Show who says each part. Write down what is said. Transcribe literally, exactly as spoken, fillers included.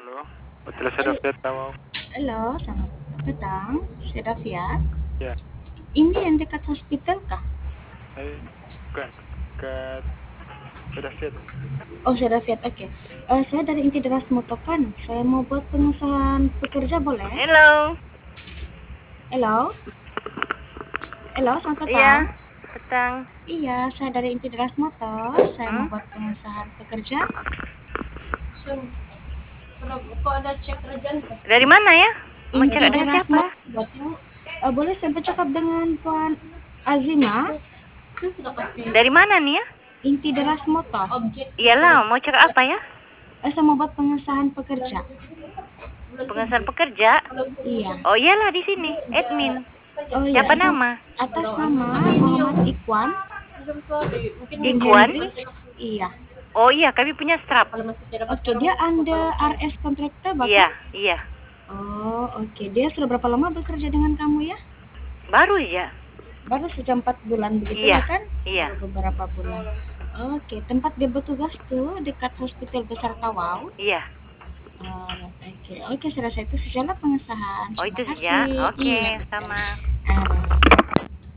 Speaker 1: Halo, Hotel Sedafiat Tawau.
Speaker 2: Halo, selamat petang, Sedafiat.
Speaker 1: Ya,
Speaker 2: Ini yang dekat hospital kah?
Speaker 1: saya bukan dekat Sedafiat.
Speaker 2: Oh, Sedafiat, oke. Eh, saya dari Inti Deras Motokan. Saya mau buat pengusahaan pekerja, boleh?
Speaker 3: Hello.
Speaker 2: Halo? Halo, selamat
Speaker 3: Iya,
Speaker 2: petang.
Speaker 3: petang.
Speaker 2: Iya, saya dari Inti Deras Motor. Saya mau
Speaker 3: Hmm?
Speaker 2: buat pengusahaan pekerja.
Speaker 3: Dari mana ya? Mau
Speaker 2: Inti
Speaker 3: cakap dengan
Speaker 2: Deras
Speaker 3: siapa?
Speaker 2: Motor. Eh, boleh saya bercakap dengan Puan Azima?
Speaker 3: Dari mana nih ya?
Speaker 2: Inti Deras Motor.
Speaker 3: Iyalah, mau cakap apa ya?
Speaker 2: Eh, saya mau buat pengusahaan pekerja.
Speaker 3: Pengesahan pekerja.
Speaker 2: Iya.
Speaker 3: Oh iyalah di sini, admin.
Speaker 2: Oh iya,
Speaker 3: Siapa
Speaker 2: atas,
Speaker 3: nama?
Speaker 2: atas nama Muhammad Ikwan.
Speaker 3: Ikwan?
Speaker 2: Iya.
Speaker 3: Oh iya, kami punya strap.
Speaker 2: Oke, dia under R S kontraktor Bapak?
Speaker 3: Iya, iya.
Speaker 2: Oh, oke. Dia sudah berapa lama bekerja dengan kamu ya?
Speaker 3: Baru ya.
Speaker 2: Baru sudah empat bulan begitu
Speaker 3: Iya,
Speaker 2: ya kan?
Speaker 3: iya.
Speaker 2: Baru beberapa bulan. Oke, tempat dia bertugas tuh dekat Hospital Besar Tawau.
Speaker 3: Iya.
Speaker 2: Oh, oke. Oke, saya rasa itu sajalah pengesahan.
Speaker 3: Oh
Speaker 2: Terima
Speaker 3: itu
Speaker 2: kasih.
Speaker 3: saja. Oke,
Speaker 2: Iya, betul.
Speaker 3: sama.
Speaker 2: Ah.